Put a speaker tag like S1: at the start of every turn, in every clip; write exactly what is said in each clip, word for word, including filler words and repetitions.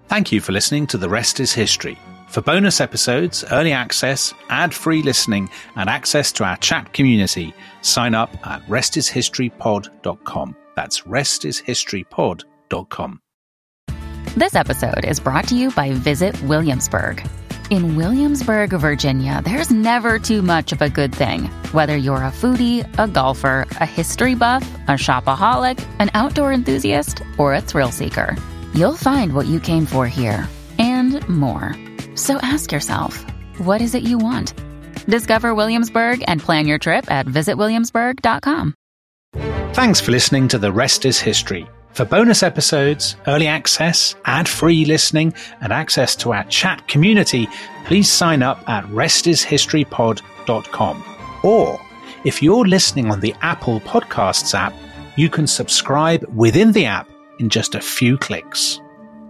S1: Thank you for listening to The Rest is History. For bonus episodes, early access, ad-free listening, and access to our chat community, sign up at rest is history pod dot com. That's rest is history pod dot com.
S2: This episode is brought to you by Visit Williamsburg. In Williamsburg, Virginia, there's never too much of a good thing. Whether you're a foodie, a golfer, a history buff, a shopaholic, an outdoor enthusiast, or a thrill seeker, you'll find what you came for here and more. So ask yourself, what is it you want? Discover Williamsburg and plan your trip at visit williamsburg dot com.
S1: Thanks for listening to The Rest is History. For bonus episodes, early access, ad-free listening, and access to our chat community, please sign up at rest is history pod dot com. Or, if you're listening on the Apple Podcasts app, you can subscribe within the app in just a few clicks.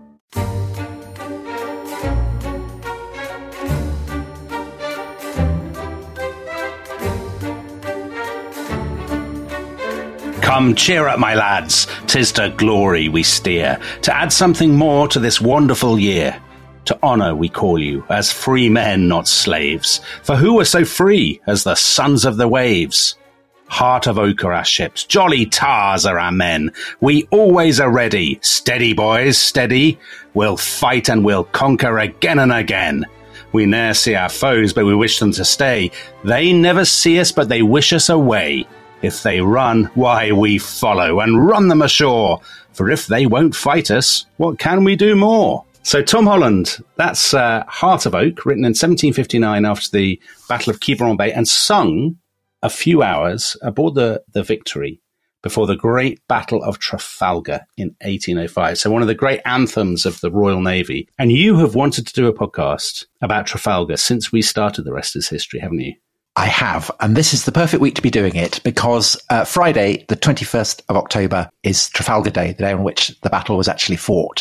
S1: Come, cheer up, my lads, 'tis to glory we steer, to add something more to this wonderful year. To honour we call you, as free men, not slaves, for who are so free as the sons of the waves? Heart of oak are our ships, jolly tars are our men, we always are ready, steady boys, steady, we'll fight and we'll conquer again and again. We ne'er see our foes, but we wish them to stay, they never see us, but they wish us away. If they run, why we follow and run them ashore, for if they won't fight us, what can we do more? So Tom Holland, that's uh, Heart of Oak, written in seventeen fifty-nine after the Battle of Quiberon Bay and sung a few hours aboard the, the Victory before the Great Battle of Trafalgar in eighteen oh five. So one of the great anthems of the Royal Navy. And you have wanted to do a podcast about Trafalgar since we started The Rest is History, haven't you?
S3: I have, and this is the perfect week to be doing it because uh, Friday, the twenty-first of October, is Trafalgar Day, the day on which the battle was actually fought.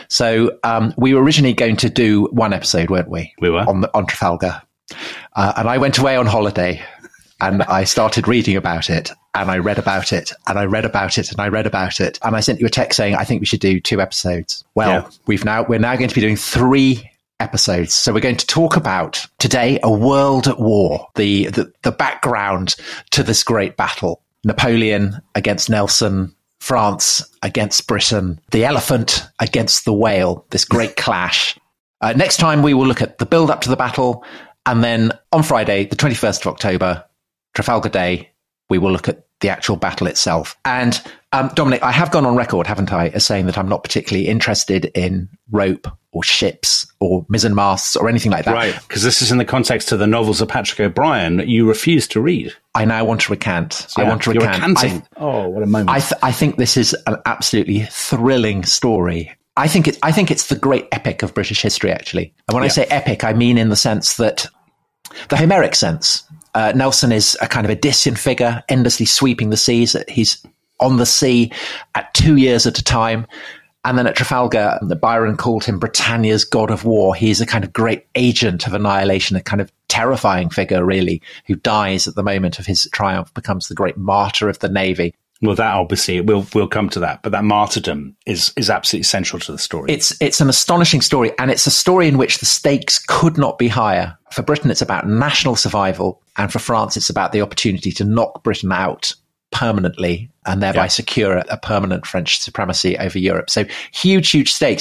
S3: So um, we were originally going to do one episode, weren't we?
S1: We were.
S3: On, the, on Trafalgar. Uh, and I went away on holiday and I started reading about it and I read about it and I read about it and I read about it. And I sent you a text saying, I think we should do two episodes. Well, yeah. we've now, we're now going to be doing three episodes. So we're going to talk about today a world war, the, the the background to this great battle. Napoleon against Nelson, France against Britain, the elephant against the whale, this great clash. Uh, next time we will look at the build up to the battle, and then on Friday, the twenty-first of October, Trafalgar Day, we will look at the actual battle itself. And um, Dominic, I have gone on record, haven't I, as saying that I'm not particularly interested in rope or ships or mizzen masts or anything like that.
S1: Right, because this is in the context of the novels of Patrick O'Brian that you refuse to read.
S3: I now want to recant.
S1: Yeah,
S3: I want to
S1: you're
S3: recant.
S1: recanting. I, oh, what a moment.
S3: I, th- I think this is an absolutely thrilling story. I think, it, I think it's the great epic of British history, actually. And when yeah. I say epic, I mean in the sense that, the Homeric sense. Uh, Nelson is a kind of Odyssean figure, endlessly sweeping the seas. He's on the sea at two years at a time. And then at Trafalgar, Byron called him Britannia's god of war. He's a kind of great agent of annihilation, a kind of terrifying figure, really, who dies at the moment of his triumph, becomes the great martyr of the Navy.
S1: Well, that obviously, we'll we'll come to that, but that martyrdom is is absolutely central to the story.
S3: It's it's an astonishing story, and it's a story in which the stakes could not be higher. For Britain, it's about national survival, and for France, it's about the opportunity to knock Britain out permanently and thereby yeah. secure a, a permanent French supremacy over Europe. So huge, huge stakes.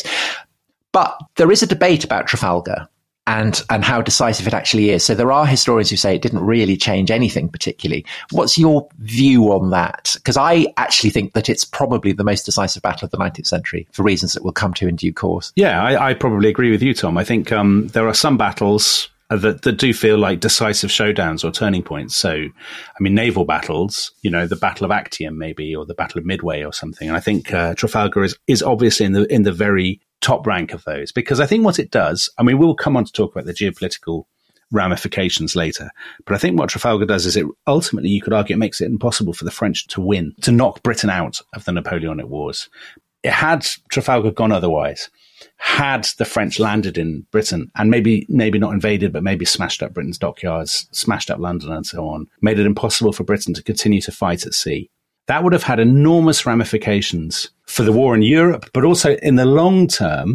S3: But there is a debate about Trafalgar and and how decisive it actually is. So there are historians who say it didn't really change anything particularly. What's your view on that? Because I actually think that it's probably the most decisive battle of the nineteenth century for reasons that we'll come to in due course.
S1: Yeah, I, I probably agree with you, Tom. I think um, there are some battles that, that do feel like decisive showdowns or turning points. So, I mean, naval battles, you know, the Battle of Actium maybe, or the Battle of Midway or something. And I think uh, Trafalgar is, is obviously in the in the very top rank of those, because I think what it does, I mean, we'll come on to talk about the geopolitical ramifications later, but I think what Trafalgar does is it ultimately, you could argue, it makes it impossible for the French to win, to knock Britain out of the Napoleonic Wars. It had Trafalgar gone otherwise, had the French landed in Britain and maybe maybe not invaded, but maybe smashed up Britain's dockyards, smashed up London and so on, made it impossible for Britain to continue to fight at sea. That would have had enormous ramifications for the war in Europe, but also in the long term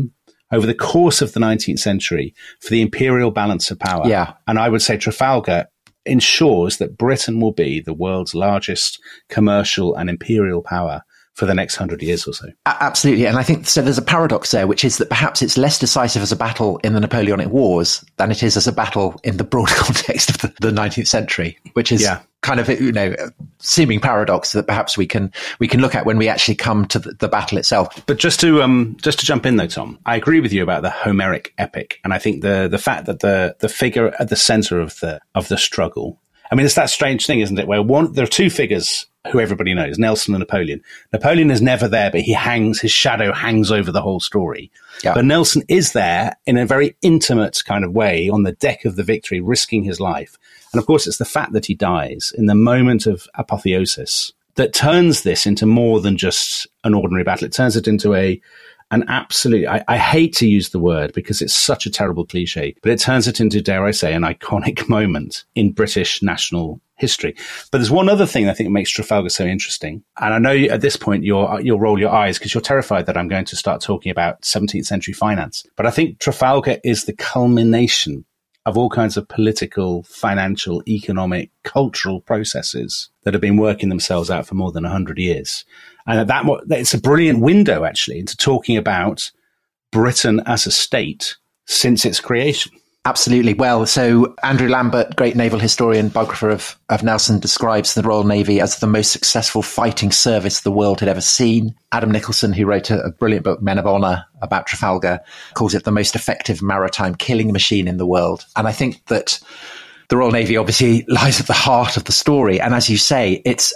S1: over the course of the nineteenth century for the imperial balance of power.
S3: Yeah.
S1: And I would say Trafalgar ensures that Britain will be the world's largest commercial and imperial power for the next hundred years or so.
S3: Absolutely. And I think so there's a paradox there, which is that perhaps it's less decisive as a battle in the Napoleonic Wars than it is as a battle in the broader context of the, the nineteenth century, which is yeah. kind of, you know, seeming paradox that perhaps we can we can look at when we actually come to the, the battle itself.
S1: But just to um just to jump in though, Tom, I agree with you about the Homeric epic. And I think the the fact that the the figure at the center of the of the struggle, I mean, it's that strange thing, isn't it, where one there are two figures who everybody knows, Nelson and Napoleon. Napoleon is never there, but he hangs, his shadow hangs over the whole story. Yeah. But Nelson is there in a very intimate kind of way on the deck of the Victory, risking his life. And of course, it's the fact that he dies in the moment of apotheosis that turns this into more than just an ordinary battle. It turns it into a an absolute, I, I hate to use the word because it's such a terrible cliche, but it turns it into, dare I say, an iconic moment in British national history. But there's one other thing I think makes Trafalgar so interesting. And I know at this point you're, you'll roll your eyes because you're terrified that I'm going to start talking about seventeenth century finance. But I think Trafalgar is the culmination of all kinds of political, financial, economic, cultural processes that have been working themselves out for more than one hundred years. And that it's a brilliant window, actually, into talking about Britain as a state since its creation.
S3: Absolutely. Well, so Andrew Lambert, great naval historian, biographer of, of Nelson, describes the Royal Navy as the most successful fighting service the world had ever seen. Adam Nicholson, who wrote a, a brilliant book, Men of Honor, about Trafalgar, calls it the most effective maritime killing machine in the world. And I think that the Royal Navy obviously lies at the heart of the story. And as you say, it's,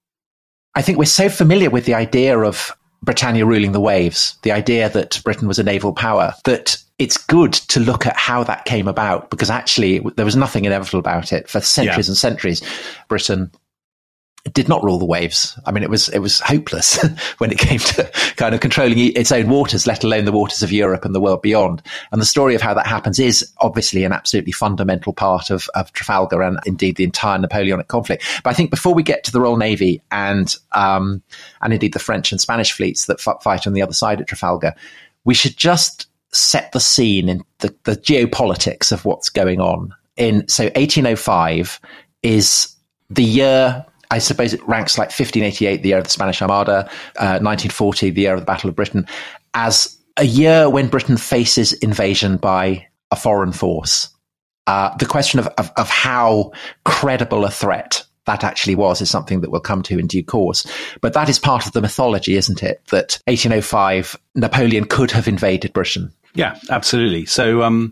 S3: I think we're so familiar with the idea of Britannia ruling the waves, the idea that Britain was a naval power, that it's good to look at how that came about, because actually there was nothing inevitable about it. For centuries yeah. and centuries, Britain did not rule the waves. I mean, it was it was hopeless when it came to kind of controlling its own waters, let alone the waters of Europe and the world beyond. And the story of how that happens is obviously an absolutely fundamental part of, of Trafalgar and indeed the entire Napoleonic conflict. But I think before we get to the Royal Navy and um, and indeed the French and Spanish fleets that f- fight on the other side at Trafalgar, we should just set the scene in the, the geopolitics of what's going on. In so eighteen oh five is the year, I suppose it ranks like fifteen eighty-eight, the year of the Spanish Armada, uh, nineteen forty, the year of the Battle of Britain, as a year when Britain faces invasion by a foreign force. Uh, the question of, of, of how credible a threat that actually was is something that we'll come to in due course. But that is part of the mythology, isn't it? That eighteen oh five, Napoleon could have invaded Britain.
S1: Yeah, absolutely. So um,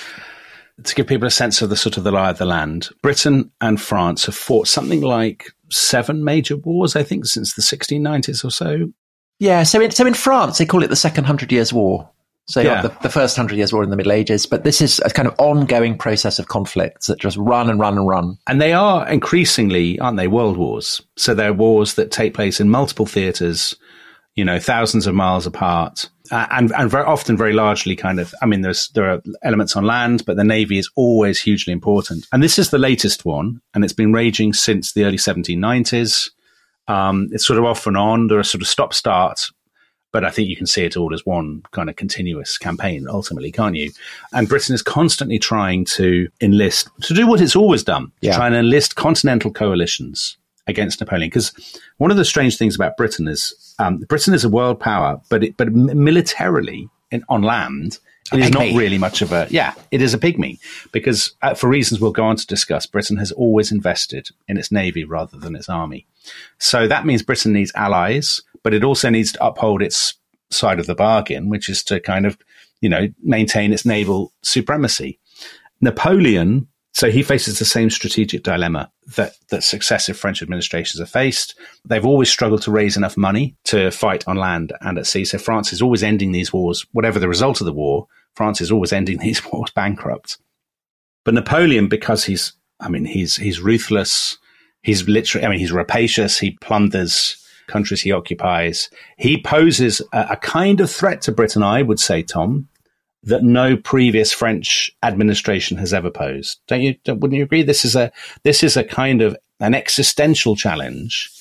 S1: to give people a sense of the sort of the lie of the land, Britain and France have fought something like seven major wars, I think, since the sixteen nineties or so.
S3: Yeah, so in, so in France, they call it the Second Hundred Years' War. So yeah. the, the first Hundred Years' War in the Middle Ages. But this is a kind of ongoing process of conflicts that just run and run and run.
S1: And they are increasingly, aren't they, world wars? So they're wars that take place in multiple theatres, you know, thousands of miles apart. Uh, and and very often, very largely kind of, I mean, there's there are elements on land, but the Navy is always hugely important. And this is the latest one, and it's been raging since the early seventeen nineties. Um, it's sort of off and on. There are sort of stop-start, but I think you can see it all as one kind of continuous campaign, ultimately, can't you? And Britain is constantly trying to enlist, to do what it's always done, yeah. to try and enlist continental coalitions against Napoleon. Because one of the strange things about Britain is um, Britain is a world power, but it, but militarily in, on land, it is not really much of a, yeah, it is a pygmy. Because uh, for reasons we'll go on to discuss, Britain has always invested in its navy rather than its army. So that means Britain needs allies, but it also needs to uphold its side of the bargain, which is to kind of, you know, maintain its naval supremacy. Napoleon, so he faces the same strategic dilemma that, that successive French administrations have faced. They've always struggled to raise enough money to fight on land and at sea. So France is always ending these wars, whatever the result of the war, France is always ending these wars bankrupt. But Napoleon, because he's, I mean, he's he's ruthless, he's literally, I mean, he's rapacious, he plunders countries he occupies. He poses a, a kind of threat to Britain, I would say, Tom, that no previous French administration has ever posed. Don't you? Don't, wouldn't you agree? This is a this is a kind of an existential challenge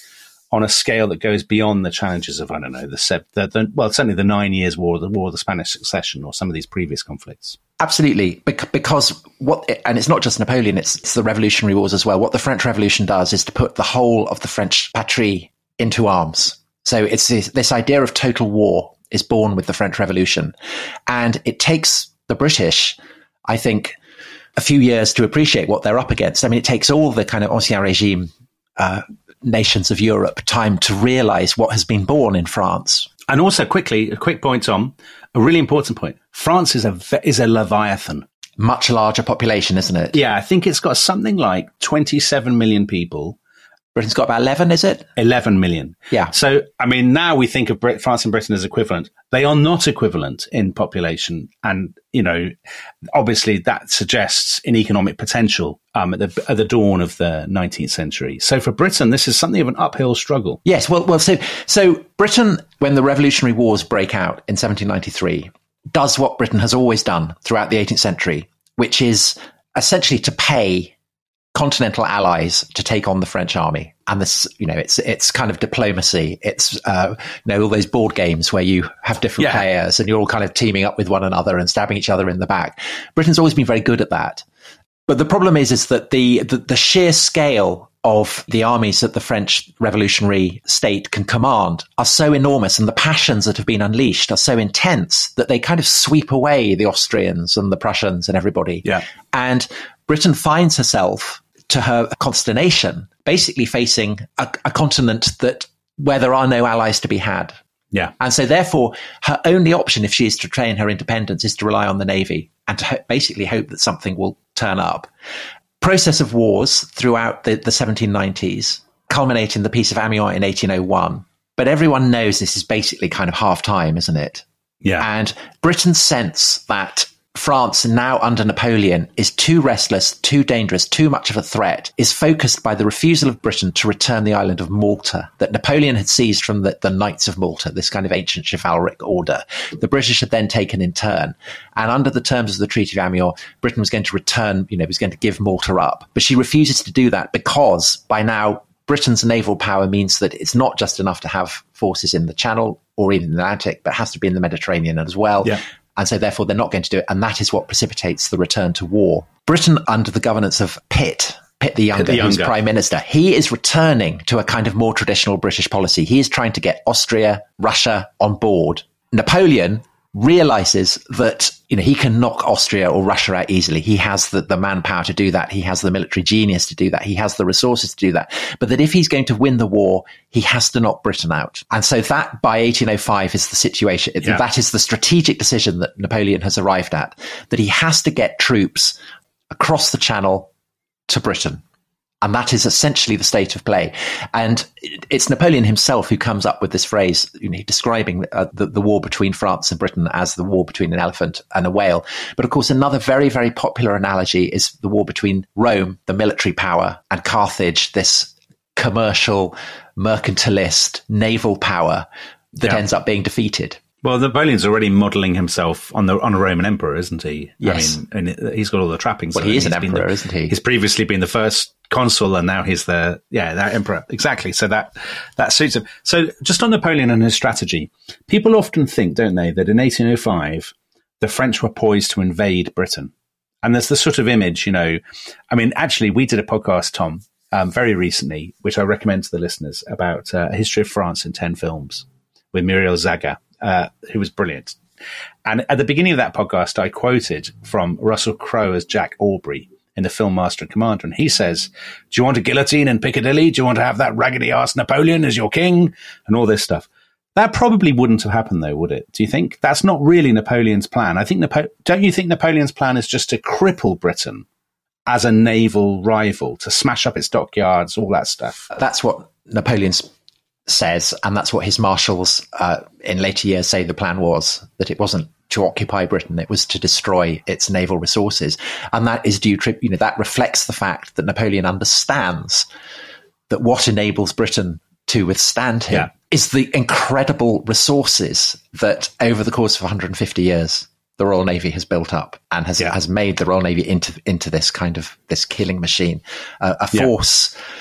S1: on a scale that goes beyond the challenges of, I don't know, the, the, the well, certainly the Nine Years' War, the War of the Spanish Succession, or some of these previous conflicts?
S3: Absolutely, because what, and it's not just Napoleon, it's, it's the Revolutionary Wars as well. What the French Revolution does is to put the whole of the French patrie into arms. So it's this, this idea of total war is born with the French Revolution. And it takes the British, I think, a few years to appreciate what they're up against. I mean, it takes all the kind of Ancien Regime uh, nations of Europe time to realize what has been born in France.
S1: And also, quickly, a quick point, Tom, a really important point. France is a is a leviathan.
S3: Much larger population, isn't it?
S1: Yeah, I think it's got something like twenty-seven million people.
S3: Britain's got about eleven, is it?
S1: eleven million.
S3: Yeah.
S1: So, I mean, now we think of Brit- France and Britain as equivalent. They are not equivalent in population. And, you know, obviously that suggests an economic potential um, at the at the dawn of the nineteenth century. So for Britain, this is something of an uphill struggle.
S3: Yes. Well, well, so, so Britain, when the Revolutionary Wars break out in seventeen ninety-three, does what Britain has always done throughout the eighteenth century, which is essentially to pay continental allies to take on the French army. And this, you know, it's it's kind of diplomacy. It's, uh, you know, all those board games where you have different
S1: yeah.
S3: players and you're all kind of teaming up with one another and stabbing each other in the back. Britain's always been very good at that. But the problem is, is that the, the, the sheer scale of the armies that the French revolutionary state can command are so enormous, and the passions that have been unleashed are so intense that they kind of sweep away the Austrians and the Prussians and everybody.
S1: Yeah.
S3: And Britain finds herself, to her consternation, basically facing a, a continent that where there are no allies to be had.
S1: Yeah.
S3: And so therefore, her only option, if she is to train her independence, is to rely on the Navy and to ho- basically hope that something will turn up. Process of wars throughout the, the seventeen nineties, culminate in the Peace of Amiens in eighteen oh one. But everyone knows this is basically kind of half time, isn't it?
S1: Yeah.
S3: And Britain's sense that France, now under Napoleon, is too restless, too dangerous, too much of a threat, is focused by the refusal of Britain to return the island of Malta that Napoleon had seized from the, the Knights of Malta, this kind of ancient chivalric order. The British had then taken in turn. And under the terms of the Treaty of Amiens, Britain was going to return, you know, was going to give Malta up. But she refuses to do that because by now Britain's naval power means that it's not just enough to have forces in the Channel or even the Atlantic, but has to be in the Mediterranean as well.
S1: Yeah.
S3: And so therefore they're not going to do it. And that is what precipitates the return to war. Britain, under the governance of Pitt, Pitt the Younger,
S1: Pitt the Younger.
S3: who's Prime Minister, he is returning to a kind of more traditional British policy. He is trying to get Austria, Russia on board. Napoleon realizes that, you know, he can knock Austria or Russia out easily. He has the, the manpower to do that. He has the military genius to do that. He has the resources to do that. But that if he's going to win the war, he has to knock Britain out. And so that by eighteen oh five is the situation.
S1: Yeah.
S3: That is the strategic decision that Napoleon has arrived at, that he has to get troops across the Channel to Britain. And that is essentially the state of play. And it's Napoleon himself who comes up with this phrase, you know, describing uh, the, the war between France and Britain as the war between an elephant and a whale. But of course, another very, very popular analogy is the war between Rome, the military power, and Carthage, this commercial, mercantilist, naval power that
S1: Yeah.
S3: ends up being defeated.
S1: Well, Napoleon's already modelling himself on the on a Roman emperor, isn't he?
S3: Yes.
S1: I mean, and he's got all the trappings.
S3: Well,
S1: of it.
S3: he is an
S1: He's been
S3: emperor,
S1: the-
S3: isn't he?
S1: He's previously been the first consul, and now he's the yeah that emperor. Exactly. So that that suits him. So just on Napoleon and his strategy, people often think, don't they, that in eighteen oh five the French were poised to invade Britain, and there's the sort of image, you know. I mean, actually, we did a podcast, Tom, um, very recently, which I recommend to the listeners, about uh, a history of France in ten films with Muriel Zaga. Uh, who was brilliant. And at the beginning of that podcast, I quoted from Russell Crowe as Jack Aubrey in the film Master and Commander. And he says, do you want a guillotine in Piccadilly? Do you want to have that raggedy-ass Napoleon as your king? And all this stuff. That probably wouldn't have happened, though, would it? Do you think? That's not really Napoleon's plan. I think Napo- Don't you think Napoleon's plan is just to cripple Britain as a naval rival, to smash up its dockyards, all that stuff?
S3: That's what Napoleon's says, and that's what his marshals uh, in later years say the plan was, that it wasn't to occupy Britain, it was to destroy its naval resources. And that is due to, you know, that reflects the fact that Napoleon understands that what enables Britain to withstand him
S1: Yeah.
S3: is the incredible resources that over the course of one hundred fifty years the Royal Navy has built up and has
S1: Yeah.
S3: has made the Royal Navy into into this kind of this killing machine, uh, a
S1: Yeah.
S3: force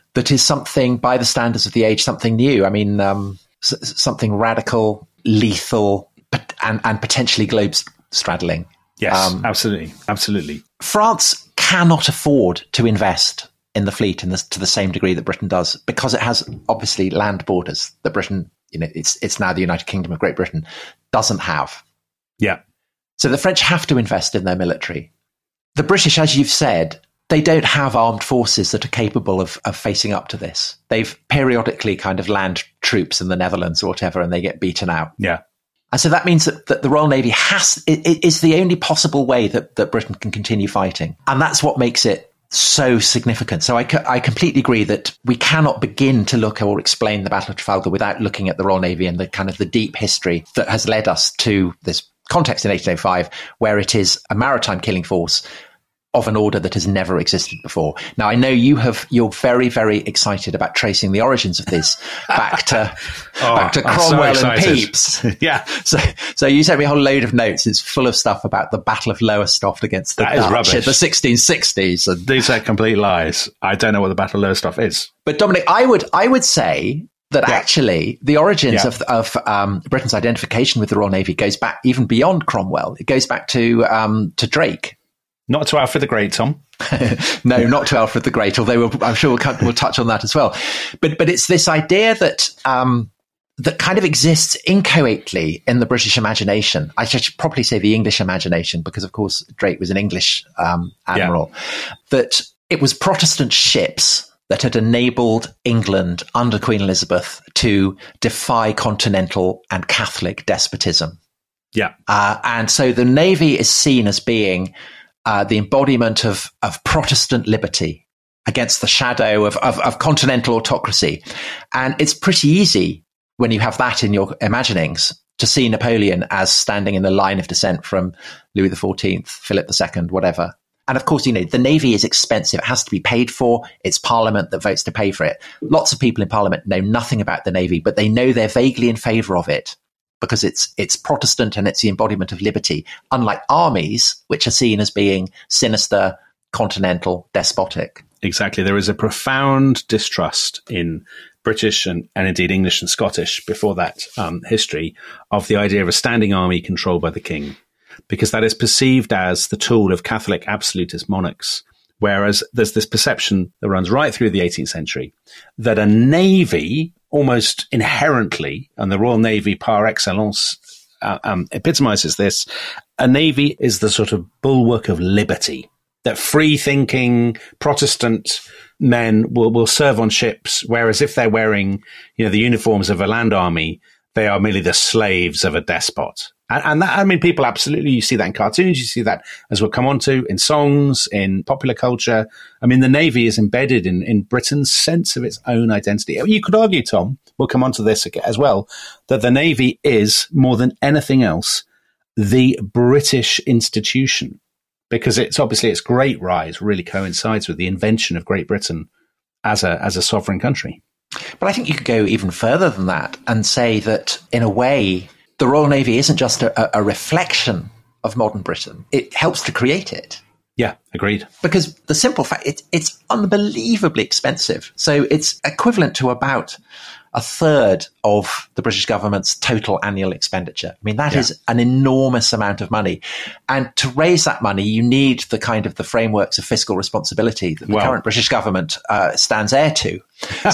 S3: that is something, by the standards of the age, something new. I mean, um, s- something radical, lethal, but, and, and potentially globe-straddling.
S1: Yes,
S3: um,
S1: absolutely, absolutely.
S3: France cannot afford to invest in the fleet in this, to the same degree that Britain does, because it has obviously land borders that Britain, you know, it's it's now the United Kingdom of Great Britain, doesn't have.
S1: Yeah.
S3: So the French have to invest in their military. The British, as you've said, they don't have armed forces that are capable of, of facing up to this. They've periodically kind of land troops in the Netherlands or whatever, and they get beaten out.
S1: Yeah.
S3: And so that means that, that the Royal Navy has, it, it is the only possible way that, that Britain can continue fighting. And that's what makes it so significant. So I, I completely agree that we cannot begin to look or explain the Battle of Trafalgar without looking at the Royal Navy and the kind of the deep history that has led us to this context in eighteen oh five, where it is a maritime killing force of an order that has never existed before. Now, I know you have, you're very, very excited about tracing the origins of this back to,
S1: oh,
S3: back to Cromwell so and Pepys.
S1: Yeah.
S3: So, so you sent me a whole load of notes. It's full of stuff about the Battle of Lowestoft against the
S1: that Dutch
S3: is rubbish. In the sixteen sixties. And
S1: these are complete lies. I don't know what the Battle of Lowestoft is.
S3: But Dominic, I would, I would say that yeah. actually the origins yeah. of, of um, Britain's identification with the Royal Navy goes back even beyond Cromwell. It goes back to um, to Drake.
S1: Not to Alfred the Great, Tom.
S3: No, not to Alfred the Great, although we'll, I'm sure we'll, we'll touch on that as well. But but it's this idea that um, that kind of exists inchoately in the British imagination. I should probably say the English imagination, because, of course, Drake was an English um, admiral, yeah. that it was Protestant ships that had enabled England under Queen Elizabeth to defy continental and Catholic despotism.
S1: Yeah.
S3: Uh, and so the Navy is seen as being Uh, the embodiment of, of Protestant liberty against the shadow of, of, of continental autocracy. And it's pretty easy when you have that in your imaginings to see Napoleon as standing in the line of descent from Louis the fourteenth, Philip the Second, whatever. And of course, you know, the Navy is expensive. It has to be paid for. It's Parliament that votes to pay for it. Lots of people in Parliament know nothing about the Navy, but they know they're vaguely in favour of it, because it's it's Protestant and it's the embodiment of liberty, unlike armies, which are seen as being sinister, continental, despotic.
S1: Exactly. There is a profound distrust in British and, and indeed English and Scottish before that um, history of the idea of a standing army controlled by the king, because that is perceived as the tool of Catholic absolutist monarchs. Whereas there's this perception that runs right through the eighteenth century that a navy almost inherently, and the Royal Navy par excellence uh, um, epitomizes this, a navy is the sort of bulwark of liberty, that free-thinking Protestant men will, will serve on ships, whereas if they're wearing, you know, the uniforms of a land army, they are merely the slaves of a despot. And, and that, I mean, people absolutely, you see that in cartoons, you see that, as we'll come on to, in songs, in popular culture. I mean, the Navy is embedded in, in Britain's sense of its own identity. You could argue, Tom, we'll come on to this as well, that the Navy is, more than anything else, the British institution, because it's obviously its great rise really coincides with the invention of Great Britain as a as a sovereign country.
S3: But I think you could go even further than that and say that, in a way, the Royal Navy isn't just a, a reflection of modern Britain. It helps to create it.
S1: Yeah, agreed.
S3: Because the simple fact, it, it's unbelievably expensive. So it's equivalent to about a third of the British government's total annual expenditure. I mean, that yeah. is an enormous amount of money. And to raise that money, you need the kind of the frameworks of fiscal responsibility that the well, current British government uh, stands heir to. So,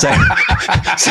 S3: so,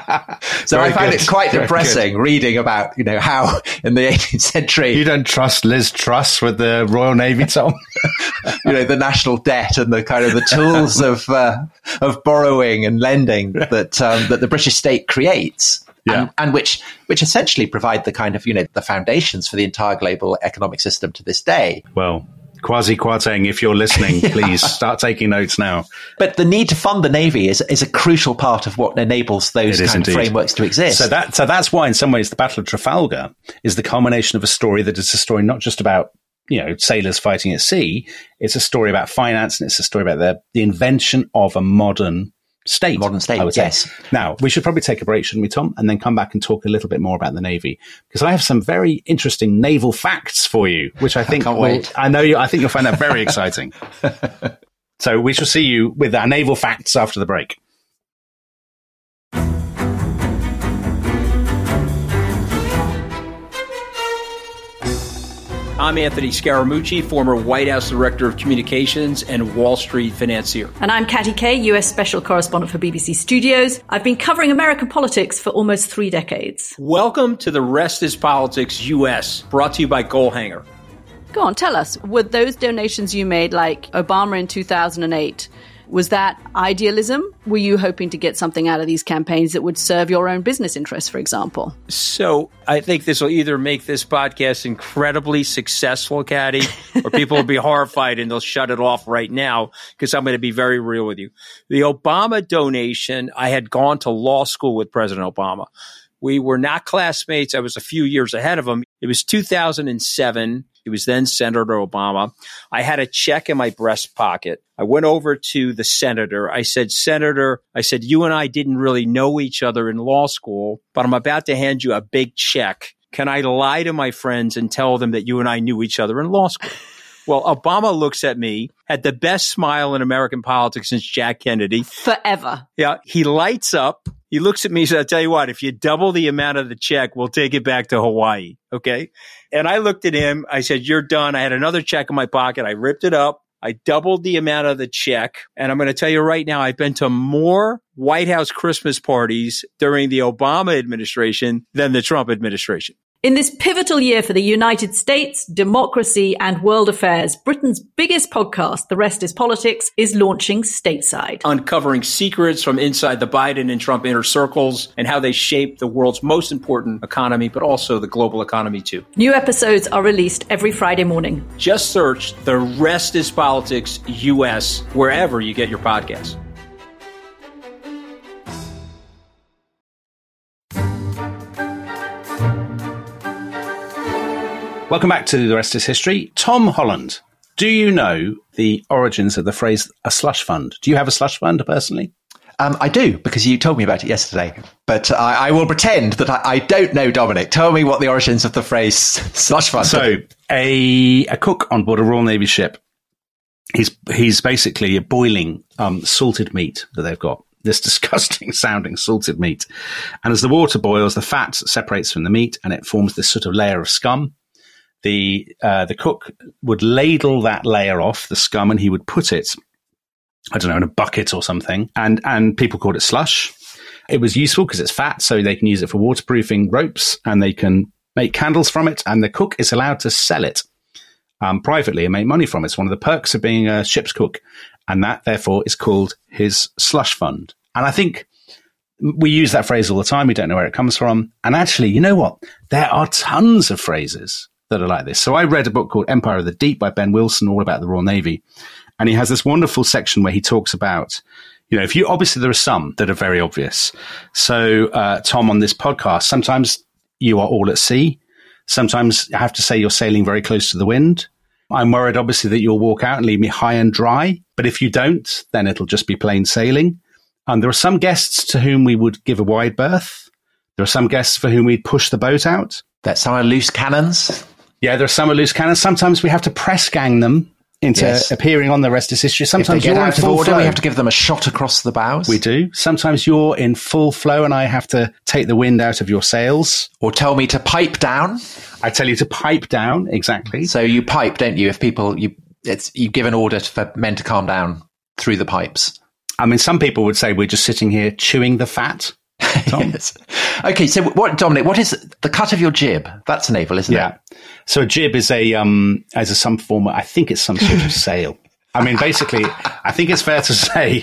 S3: so I find good. it quite Very depressing good. reading about, you know, how in the eighteenth century...
S1: You don't trust Liz Truss with the Royal Navy, Tom?
S3: You know, the national debt and the kind of the tools of uh, of borrowing and lending that um, that the British state creates. Yeah. And, and which which essentially provide the kind of, you know, the foundations for the entire global economic system to this day.
S1: Well, Kwasi Kwarteng, if you're listening, please start taking notes now.
S3: But the need to fund the Navy is is a crucial part of what enables those kind indeed. of frameworks to exist.
S1: So that so that's why, in some ways, the Battle of Trafalgar is the culmination of a story that is a story not just about, you know, sailors fighting at sea. It's a story about finance, and it's a story about the the invention of a modern state.
S3: Modern state,
S1: I would
S3: yes.
S1: say. Now, we should probably take a break, shouldn't we, Tom? And then come back and talk a little bit more about the Navy, because I have some very interesting naval facts for you, which I think
S3: I can't
S1: will,
S3: wait.
S1: I know you, I think you'll find that very exciting. So we shall see you with our naval facts after the break.
S4: I'm Anthony Scaramucci, former White House Director of Communications and Wall Street financier.
S5: And I'm Katty Kay, U S Special Correspondent for B B C Studios. I've been covering American politics for almost three decades.
S4: Welcome to The Rest is Politics U S, brought to you by Goalhanger.
S5: Go on, tell us, were those donations you made, like Obama in two thousand eight, was that idealism? Were you hoping to get something out of these campaigns that would serve your own business interests, for example?
S4: So I think this will either make this podcast incredibly successful, Katty, or people will be horrified and they'll shut it off right now because I'm going to be very real with you. The Obama donation, I had gone to law school with President Obama. We were not classmates. I was a few years ahead of him. It was two thousand seven. He was then Senator Obama. I had a check in my breast pocket. I went over to the senator. I said, Senator, I said, you and I didn't really know each other in law school, but I'm about to hand you a big check. Can I lie to my friends and tell them that you and I knew each other in law school? Well, Obama looks at me, had the best smile in American politics since Jack Kennedy.
S5: Forever.
S4: Yeah. He lights up. He looks at me and says, I'll tell you what, if you double the amount of the check, we'll take it back to Hawaii. Okay. And I looked at him. I said, you're done. I had another check in my pocket. I ripped it up. I doubled the amount of the check. And I'm going to tell you right now, I've been to more White House Christmas parties during the Obama administration than the Trump administration.
S5: In this pivotal year for the United States, democracy, and world affairs, Britain's biggest podcast, The Rest is Politics, is launching stateside.
S4: Uncovering secrets from inside the Biden and Trump inner circles and how they shape the world's most important economy, but also the global economy too.
S5: New episodes are released every Friday morning.
S4: Just search The Rest is Politics U S wherever you get your podcasts.
S1: Welcome back to The Rest is History. Tom Holland, do you know the origins of the phrase a slush fund? Do you have a slush fund personally?
S3: Um, I do, because you told me about it yesterday. But I, I will pretend that I, I don't know, Dominic. Tell me what the origins of the phrase slush fund.
S1: So a, a cook on board a Royal Navy ship, he's, he's basically boiling um, salted meat that they've got. This disgusting sounding salted meat. And as the water boils, the fat separates from the meat and it forms this sort of layer of scum. The uh, the cook would ladle that layer off, the scum, and he would put it, I don't know, in a bucket or something. And and people called it slush. It was useful because it's fat, so they can use it for waterproofing ropes, and they can make candles from it. And the cook is allowed to sell it um, privately and make money from it. It's one of the perks of being a ship's cook. And that, therefore, is called his slush fund. And I think we use that phrase all the time. We don't know where it comes from. And actually, you know what? There are tons of phrases that are like this. So I read a book called Empire of the Deep by Ben Wilson, all about the Royal Navy. And he has this wonderful section where he talks about, you know, if you, obviously there are some that are very obvious. So, uh, Tom, on this podcast, sometimes you are all at sea. Sometimes I have to say you're sailing very close to the wind. I'm worried, obviously, that you'll walk out and leave me high and dry. But if you don't, then it'll just be plain sailing. And there are some guests to whom we would give a wide berth. There are some guests for whom we'd push the boat out.
S3: That's some are loose cannons.
S1: Yeah, there are some are loose cannons. Sometimes we have to press gang them into yes. appearing on The Rest is History. Sometimes
S3: if they get
S1: you're
S3: out
S1: in full
S3: of order,
S1: flow.
S3: We have to give them a shot across the bows.
S1: We do. Sometimes you're in full flow and I have to take the wind out of your sails.
S3: Or tell me to pipe down.
S1: I tell you to pipe down, exactly.
S3: So you pipe, don't you? If people, you, it's you give an order for men to calm down through the pipes.
S1: I mean, some people would say we're just sitting here chewing the fat. Tom.
S3: Yes. Okay, so what, Dominic, what is the cut of your jib? That's naval, isn't
S1: yeah.
S3: it?
S1: Yeah. So a jib is a, um, as a some form, I think it's some sort of sail. I mean, basically, I think it's fair to say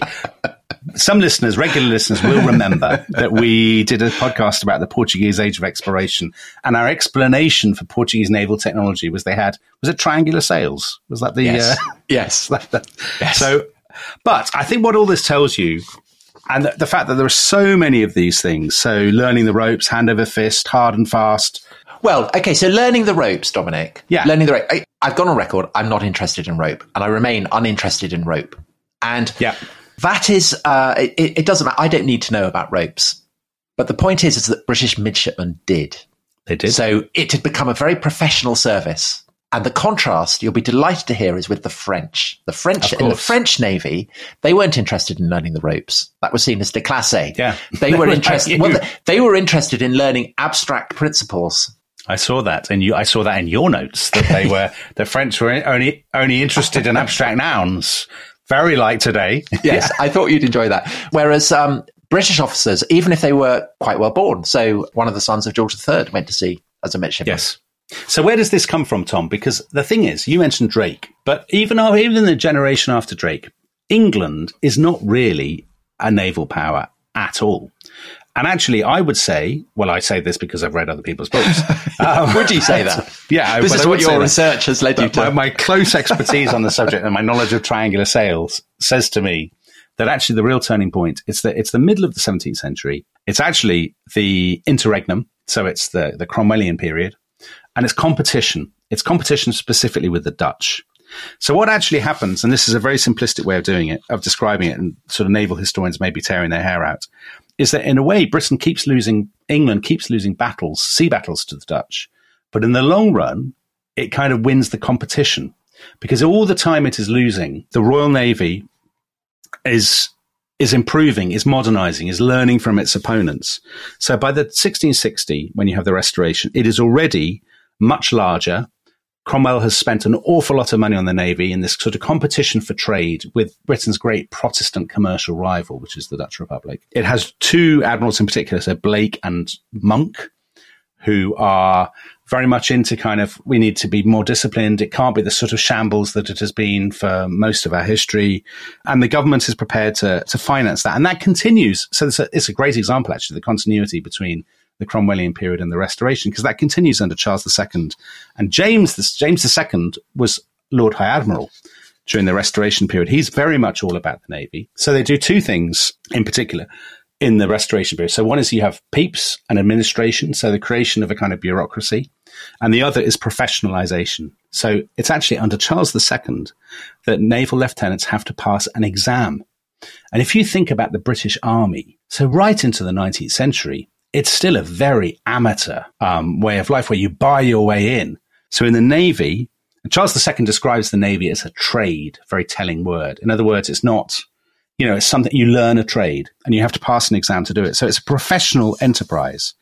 S1: some listeners, regular listeners, will remember that we did a podcast about the Portuguese Age of Exploration. And our explanation for Portuguese naval technology was they had, was it triangular sails? Was that the...
S3: Yes.
S1: Uh,
S3: yes.
S1: yes. So, but I think what all this tells you, and the, the fact that there are so many of these things, so learning the ropes, hand over fist, hard and fast.
S3: Well, okay, so learning the ropes, Dominic.
S1: Yeah.
S3: Learning the rope. I, I've gone on record, I'm not interested in rope, and I remain uninterested in rope. And
S1: yeah.
S3: that is, uh, it, it doesn't matter. I don't need to know about ropes. But the point is, is that British midshipmen did.
S1: They did.
S3: So it had become a very professional service. And the contrast, you'll be delighted to hear, is with the French. The French, in the French Navy, they weren't interested in learning the ropes. That was seen as déclassé.
S1: Yeah.
S3: They were interested, well, they were interested in learning abstract principles
S1: I saw that, and you. I saw that in your notes that they were the French were only only interested in abstract nouns, very like today.
S3: Yes, I thought you'd enjoy that. Whereas um, British officers, even if they were quite well born, so one of the sons of George the Third went to sea as a midshipman.
S1: Yes. So where does this come from, Tom? Because the thing is, you mentioned Drake, but even even in the generation after Drake, England is not really a naval power at all. And actually, I would say, well, I say this because I've read other people's books. Um,
S3: would you say that?
S1: Yeah.
S3: This is what your research has led you to.
S1: My, my close expertise on the subject and my knowledge of triangular sails says to me that actually the real turning point, it's the, it's the middle of the seventeenth century. It's actually the interregnum. So it's the, the Cromwellian period. And it's competition. It's competition specifically with the Dutch. So what actually happens, and this is a very simplistic way of doing it, of describing it, and sort of naval historians may be tearing their hair out, is that in a way, Britain keeps losing, England keeps losing battles, sea battles to the Dutch. But in the long run, it kind of wins the competition because all the time it is losing, the Royal Navy is, is improving, is modernizing, is learning from its opponents. So by the sixteen sixty, when you have the Restoration, it is already much larger. Cromwell has spent an awful lot of money on the Navy in this sort of competition for trade with Britain's great Protestant commercial rival, which is the Dutch Republic. It has two admirals in particular, so Blake and Monk, who are very much into kind of, we need to be more disciplined. It can't be the sort of shambles that it has been for most of our history. And the government is prepared to, to finance that. And that continues. So it's a, it's a great example, actually, the continuity between the Cromwellian period and the Restoration, because that continues under Charles the Second. And James, this, James the Second was Lord High Admiral during the Restoration period. He's very much all about the Navy. So they do two things in particular in the Restoration period. So one is you have peeps and administration, so the creation of a kind of bureaucracy. And the other is professionalization. So it's actually under Charles the Second that naval lieutenants have to pass an exam. And if you think about the British Army, so right into the nineteenth century, it's still a very amateur um, way of life where you buy your way in. So in the Navy, Charles the Second describes the Navy as a trade, very telling word. In other words, it's not, you know, it's something you learn a trade and you have to pass an exam to do it. So it's a professional enterprise.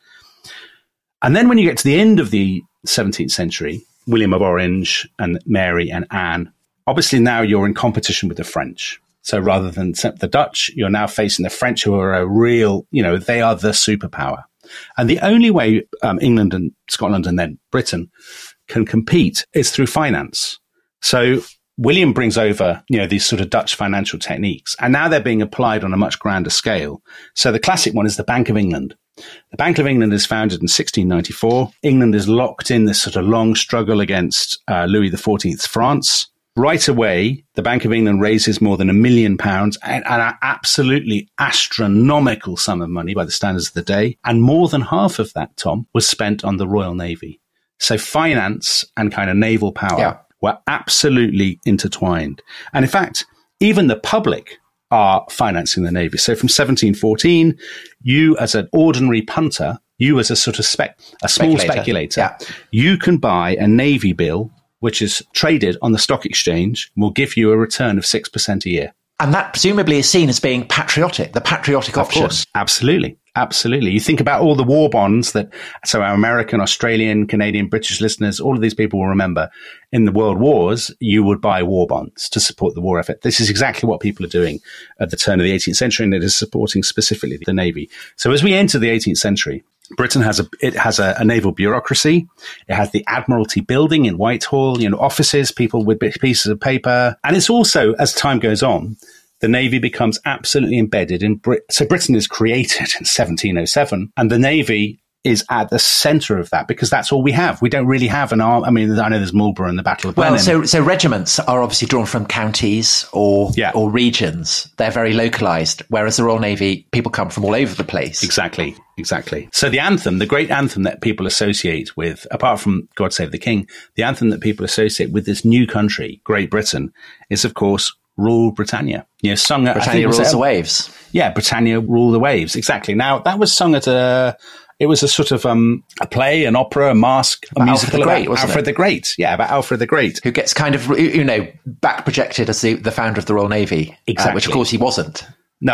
S1: And then when you get to the end of the seventeenth century, William of Orange and Mary and Anne, obviously now you're in competition with the French. So rather than the Dutch, you're now facing the French, who are a real, you know, they are the superpower. And the only way um, England and Scotland and then Britain can compete is through finance. So William brings over, you know, these sort of Dutch financial techniques, and now they're being applied on a much grander scale. So the classic one is the Bank of England. The Bank of England is founded in sixteen ninety-four. England is locked in this sort of long struggle against uh, Louis the fourteenth's France. Right away, the Bank of England raises more than a million pounds, and an absolutely astronomical sum of money by the standards of the day. And more than half of that, Tom, was spent on the Royal Navy. So finance and kind of naval power yeah. were absolutely intertwined. And in fact, even the public are financing the Navy. So from seventeen fourteen, you as an ordinary punter, you as a sort of spec, a small speculator, speculator yeah. you can buy a Navy bill which is traded on the stock exchange, will give you a return of six percent a year.
S3: And that presumably is seen as being patriotic, the patriotic
S1: of
S3: option.
S1: Course. Absolutely. Absolutely. You think about all the war bonds that, so our American, Australian, Canadian, British listeners, all of these people will remember in the world wars, you would buy war bonds to support the war effort. This is exactly what people are doing at the turn of the eighteenth century, and it is supporting specifically the Navy. So as we enter the eighteenth century, Britain has a it has a, a naval bureaucracy. It has the Admiralty building in Whitehall, you know, offices, people with pieces of paper. And it's also, as time goes on, the Navy becomes absolutely embedded in Britain. So Britain is created in seventeen oh seven, and the Navy is at the center of that because that's all we have. We don't really have an arm. I mean, I know there's Marlborough and the Battle of Blenheim.
S3: Well, so so regiments are obviously drawn from counties or yeah. or regions. They're very localized, whereas the Royal Navy, people come from all over the place.
S1: Exactly, exactly. So the anthem, the great anthem that people associate with, apart from God Save the King, the anthem that people associate with this new country, Great Britain, is, of course, Rule Britannia. You know, sung at,
S3: Britannia rules the waves.
S1: Yeah, Britannia rule the waves. Exactly. Now, that was sung at a... It was a sort of um, a play, an opera, a masque, a
S3: about
S1: musical
S3: Alfred the Great,
S1: about
S3: wasn't
S1: Alfred
S3: it?
S1: the Great. Yeah, about Alfred the Great.
S3: Who gets kind of, you know, back projected as the, the founder of the Royal Navy.
S1: Exactly.
S3: Uh, which, of course, he wasn't.
S1: No,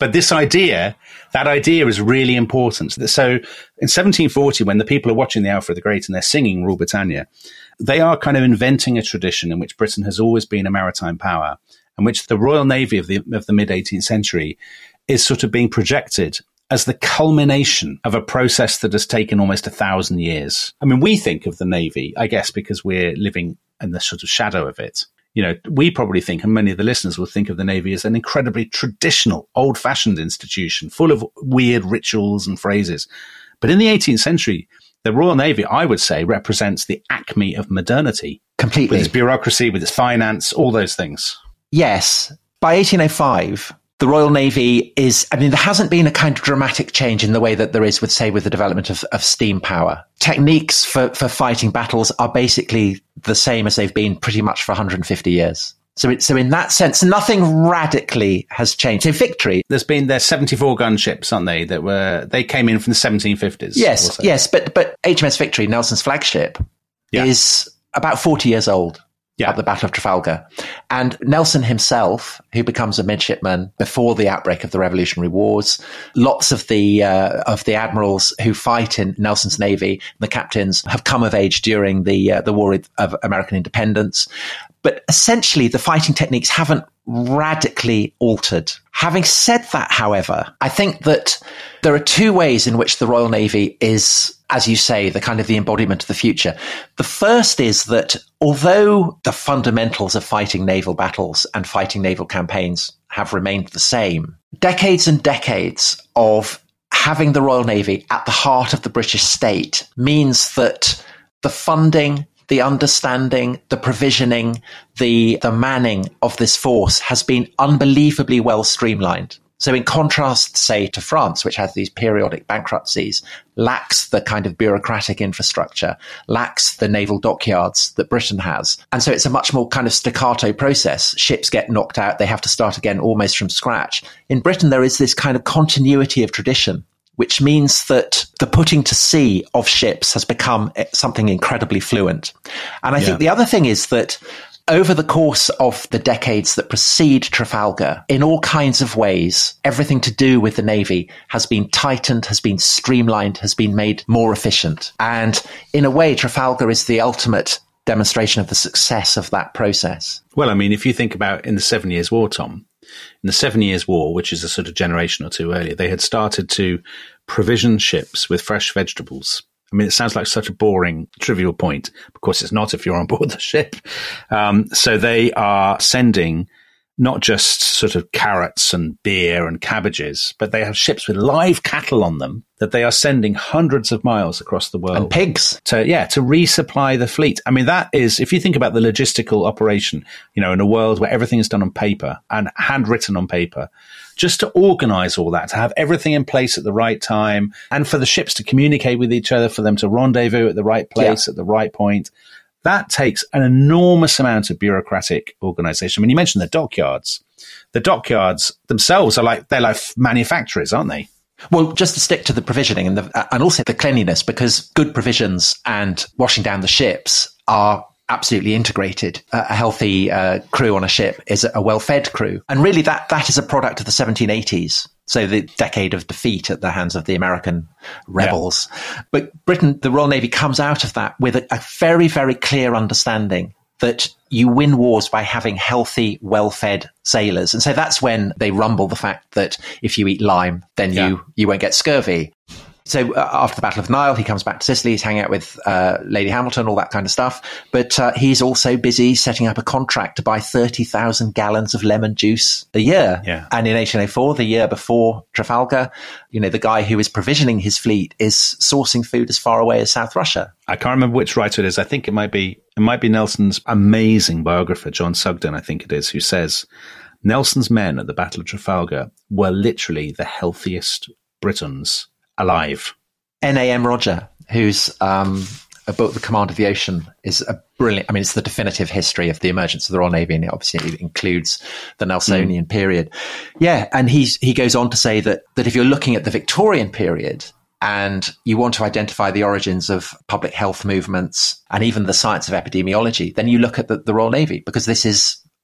S1: But this idea, that idea is really important. So in seventeen forty, when the people are watching the Alfred the Great and they're singing Rule Britannia, they are kind of inventing a tradition in which Britain has always been a maritime power, in which the Royal Navy of the, of the mid-eighteenth century is sort of being projected as the culmination of a process that has taken almost a thousand years. I mean, we think of the Navy, I guess, because we're living in the sort of shadow of it. You know, we probably think, and many of the listeners will think of the Navy as an incredibly traditional, old-fashioned institution, full of weird rituals and phrases. But in the eighteenth century, the Royal Navy, I would say, represents the acme of modernity.
S3: Completely.
S1: With its bureaucracy, with its finance, all those things.
S3: Yes. By eighteen oh five, the Royal Navy is, I mean, there hasn't been a kind of dramatic change in the way that there is with, say, with the development of, of steam power. Techniques for, for fighting battles are basically the same as they've been pretty much for one hundred fifty years. So, it, so in that sense, nothing radically has changed. In victory,
S1: there's been their seventy-four gun ships, aren't they? That were they came in from the seventeen fifties.
S3: Yes, also. yes, but but H M S Victory, Nelson's flagship, yeah. is about forty years old. Yeah. At the Battle of Trafalgar. And Nelson himself, who becomes a midshipman before the outbreak of the Revolutionary Wars, lots of the uh, of the admirals who fight in Nelson's navy, the captains, have come of age during the uh, the War of American Independence. But essentially, the fighting techniques haven't radically altered. Having said that, however, I think that there are two ways in which the Royal Navy is, as you say, the kind of the embodiment of the future. The first is that although the fundamentals of fighting naval battles and fighting naval campaigns have remained the same, decades and decades of having the Royal Navy at the heart of the British state means that the funding, the understanding, the provisioning, the, the manning of this force has been unbelievably well streamlined. So in contrast, say, to France, which has these periodic bankruptcies, lacks the kind of bureaucratic infrastructure, lacks the naval dockyards that Britain has. And so it's a much more kind of staccato process. Ships get knocked out. They have to start again almost from scratch. In Britain, there is this kind of continuity of tradition, which means that the putting to sea of ships has become something incredibly fluent. And I yeah. think the other thing is that over the course of the decades that precede Trafalgar, in all kinds of ways, everything to do with the Navy has been tightened, has been streamlined, has been made more efficient. And in a way, Trafalgar is the ultimate demonstration of the success of that process.
S1: Well, I mean, if you think about in the Seven Years' War, Tom, in the Seven Years' War, which is a sort of generation or two earlier, they had started to provision ships with fresh vegetables. I mean, it sounds like such a boring, trivial point. Of course, it's not if you're on board the ship. Um, so they are sending not just sort of carrots and beer and cabbages, but they have ships with live cattle on them that they are sending hundreds of miles across the world.
S3: And pigs.
S1: To, yeah, to resupply the fleet. I mean, that is, if you think about the logistical operation, you know, in a world where everything is done on paper and handwritten on paper, just to organize all that, to have everything in place at the right time, and for the ships to communicate with each other, for them to rendezvous at the right place, yeah. at the right point. That takes an enormous amount of bureaucratic organization. I mean, you mentioned the dockyards. The dockyards themselves are like, they're like manufacturers, aren't they?
S3: Well, just to stick to the provisioning and, the, and also the cleanliness, because good provisions and washing down the ships are absolutely integrated. A healthy uh, crew on a ship is a well-fed crew. And really that that is a product of the seventeen eighties. So the decade of defeat at the hands of the American rebels. Yeah. But Britain, the Royal Navy comes out of that with a, a very, very clear understanding that you win wars by having healthy, well-fed sailors. And so that's when they rumble the fact that if you eat lime, then yeah. you, you won't get scurvy. So uh, after the Battle of Nile, he comes back to Sicily. He's hanging out with uh, Lady Hamilton, all that kind of stuff. But uh, he's also busy setting up a contract to buy thirty thousand gallons of lemon juice a year.
S1: Yeah.
S3: And in eighteen oh four, the year before Trafalgar, you know, the guy who is provisioning his fleet is sourcing food as far away as South Russia.
S1: I can't remember which writer it is. I think it might be it might be Nelson's amazing biographer, John Sugden, I think it is, who says Nelson's men at the Battle of Trafalgar were literally the healthiest Britons alive.
S3: N A M Roger, whose um, a book, The Command of the Ocean, is a brilliant, I mean, it's the definitive history of the emergence of the Royal Navy, and it obviously includes the Nelsonian mm. period. Yeah, and he's, he goes on to say that, that if you're looking at the Victorian period and you want to identify the origins of public health movements and even the science of epidemiology, then you look at the, the Royal Navy, because this is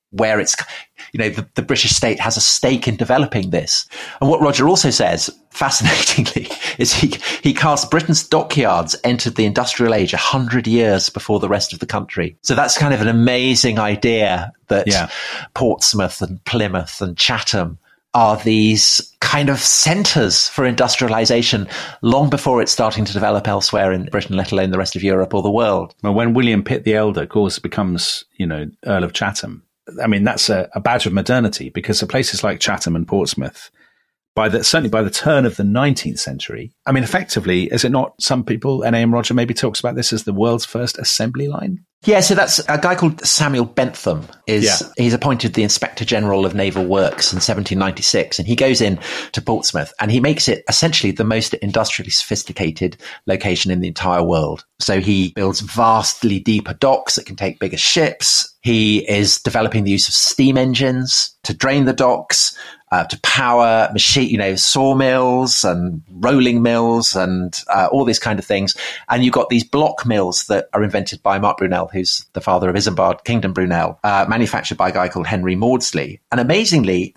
S3: where it's, you know, the, the British state has a stake in developing this. And what Roger also says, fascinatingly, is he, he casts Britain's dockyards entered the industrial age one hundred years before the rest of the country. So that's kind of an amazing idea that yeah. Portsmouth and Plymouth and Chatham are these kind of centres for industrialisation long before it's starting to develop elsewhere in Britain, let alone the rest of Europe or the world.
S1: Well, when William Pitt the Elder, of course, becomes, you know, Earl of Chatham, I mean, that's a, a badge of modernity, because the places like Chatham and Portsmouth, by the, certainly by the turn of the nineteenth century, I mean, effectively, is it not, some people, N A M Roger maybe talks about this as the world's first assembly line?
S3: Yeah, so that's a guy called Samuel Bentham. Is
S1: yeah.
S3: He's appointed the Inspector General of Naval Works in seventeen ninety-six, and he goes in to Portsmouth and he makes it essentially the most industrially sophisticated location in the entire world. So he builds vastly deeper docks that can take bigger ships. He is developing the use of steam engines to drain the docks, uh, to power machine, you know, sawmills and rolling mills and uh, all these kind of things. And you've got these block mills that are invented by Mark Brunel, who's the father of Isambard Kingdom Brunel, uh, manufactured by a guy called Henry Maudsley. And amazingly,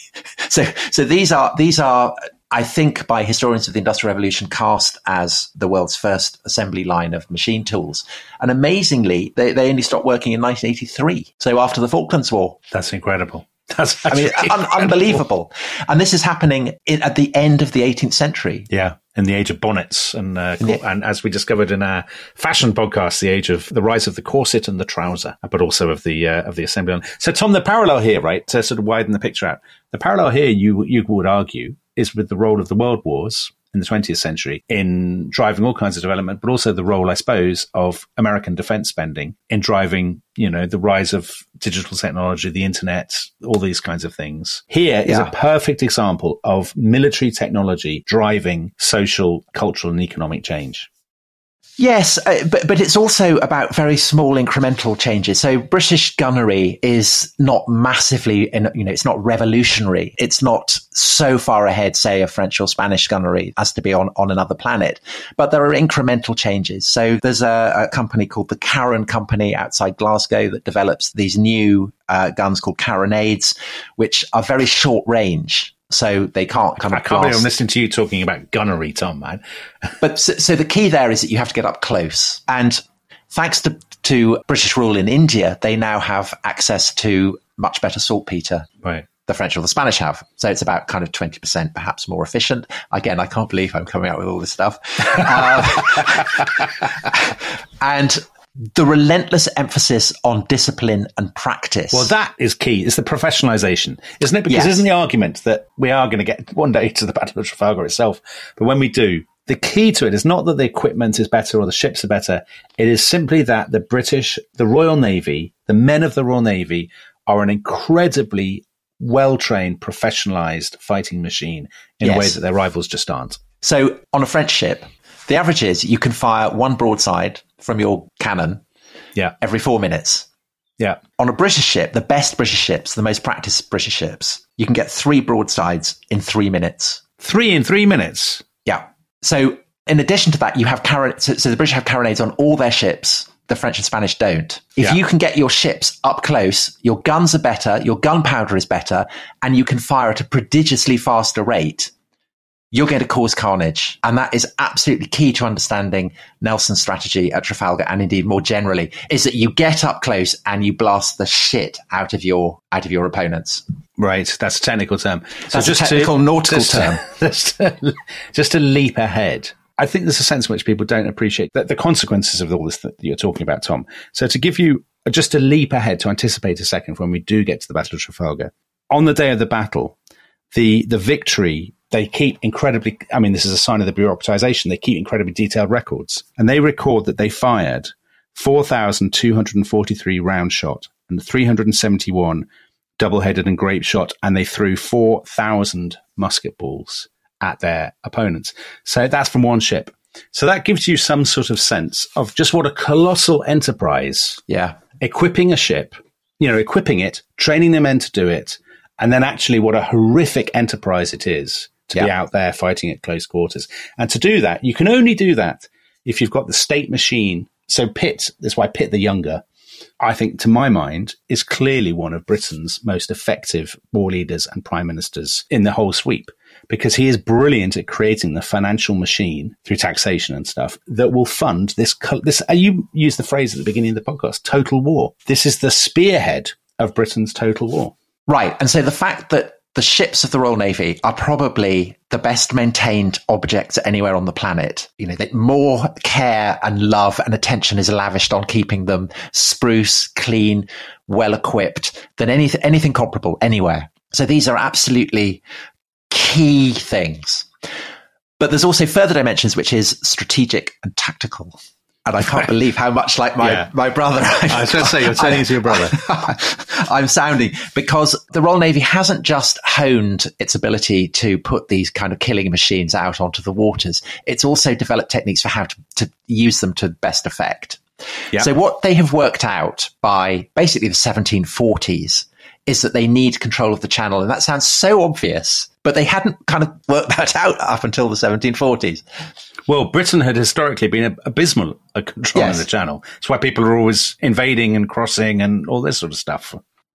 S3: so so these are these are. I think by historians of the Industrial Revolution cast as the world's first assembly line of machine tools. And amazingly, they, they only stopped working in nineteen eighty-three. So after the Falklands War.
S1: That's incredible. That's
S3: I mean, un- unbelievable. And this is happening in, at the end of the eighteenth century.
S1: Yeah. In the age of bonnets. And, uh, the- and as we discovered in our fashion podcast, the age of the rise of the corset and the trouser, but also of the, uh, of the assembly line. So Tom, the parallel here, right, to sort of widen the picture out, the parallel here, you, you would argue, is with the role of the world wars in the twentieth century in driving all kinds of development, but also the role, I suppose, of American defense spending in driving, you know, the rise of digital technology, the internet, all these kinds of things. Here is yeah. a perfect example of military technology driving social, cultural, and economic change.
S3: Yes, uh, but but it's also about very small incremental changes. So British gunnery is not massively, you know, it's not revolutionary. It's not so far ahead, say, of French or Spanish gunnery as to be on, on another planet. But there are incremental changes. So there's a, a company called the Carron Company outside Glasgow that develops these new uh, guns called carronades, which are very short range. So they can't kind of.
S1: I can't believe I'm listening to you talking about gunnery, Tom, man.
S3: But so, so the key there is that you have to get up close. And thanks to, to British rule in India, they now have access to much better saltpeter.
S1: Right.
S3: The French or the Spanish have. So it's about kind of twenty percent perhaps more efficient. Again, I can't believe I'm coming out with all this stuff. uh, and the relentless emphasis on discipline and practice.
S1: Well, that is key. It's the professionalization, isn't it? Because
S3: yes.
S1: isn't the argument that we are going to get one day to the Battle of Trafalgar itself? But when we do, the key to it is not that the equipment is better or the ships are better. It is simply that the British, the Royal Navy, the men of the Royal Navy are an incredibly well-trained, professionalized fighting machine in yes. a way that their rivals just aren't.
S3: So on a French ship, the average is you can fire one broadside from your cannon
S1: yeah.
S3: every four minutes.
S1: Yeah.
S3: On a British ship, the best British ships, the most practiced British ships, you can get three broadsides in three minutes.
S1: Three in three minutes?
S3: Yeah. So in addition to that, you have carron- so, so the British have carronades on all their ships. The French and Spanish don't. If yeah. you can get your ships up close, your guns are better, your gunpowder is better, and you can fire at a prodigiously faster rate, you're going to cause carnage. And that is absolutely key to understanding Nelson's strategy at Trafalgar, and indeed more generally, is that you get up close and you blast the shit out of your out of your opponents.
S1: Right, that's a technical term.
S3: So that's just a technical to, nautical
S1: just
S3: term.
S1: To, just, to, just to leap ahead. I think there's a sense in which people don't appreciate the, the consequences of all this that you're talking about, Tom. So to give you just a leap ahead, to anticipate a second when we do get to the Battle of Trafalgar, on the day of the battle, the the victory, they keep incredibly, I mean, this is a sign of the bureaucratization, they keep incredibly detailed records. And they record that they fired four thousand two hundred forty-three round shot and three hundred seventy-one double-headed and grape shot, and they threw four thousand musket balls at their opponents. So that's from one ship. So that gives you some sort of sense of just what a colossal enterprise.
S3: Yeah.
S1: Equipping a ship, you know, equipping it, training the men to do it, and then actually what a horrific enterprise it is to yeah. be out there fighting at close quarters. And to do that, you can only do that if you've got the state machine. So Pitt, that's why Pitt the Younger, I think, to my mind, is clearly one of Britain's most effective war leaders and prime ministers in the whole sweep, because he is brilliant at creating the financial machine through taxation and stuff that will fund this. This you used the phrase at the beginning of the podcast, total war. This is the spearhead of Britain's total war.
S3: Right. And so the fact that the ships of the Royal Navy are probably the best maintained objects anywhere on the planet. You know, that more care and love and attention is lavished on keeping them spruce, clean, well equipped than anything, anything comparable anywhere. So these are absolutely key things. But there's also further dimensions, which is strategic and tactical. And I can't believe how much like my, yeah. my brother.
S1: I was going to say, you're turning to your brother.
S3: I'm sounding, because the Royal Navy hasn't just honed its ability to put these kind of killing machines out onto the waters. It's also developed techniques for how to, to use them to best effect. Yeah. So what they have worked out by basically the seventeen forties is that they need control of the channel. And that sounds so obvious, but they hadn't kind of worked that out up until the seventeen forties.
S1: Well, Britain had historically been abysmal at controlling yes. the channel. That's why people are always invading and crossing and all this sort of stuff.